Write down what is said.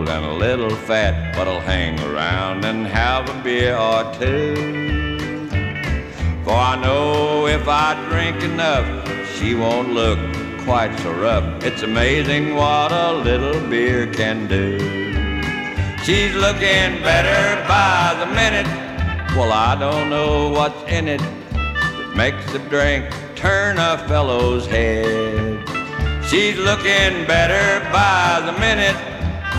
old and a little fat, but'll hang around and have a beer or two. For I know if I drink enough, she won't look quite so rough. It's amazing what a little beer can do. She's looking better by the minute. Well, I don't know what's in it that makes the drink turn a fellow's head. She's looking better by the minute.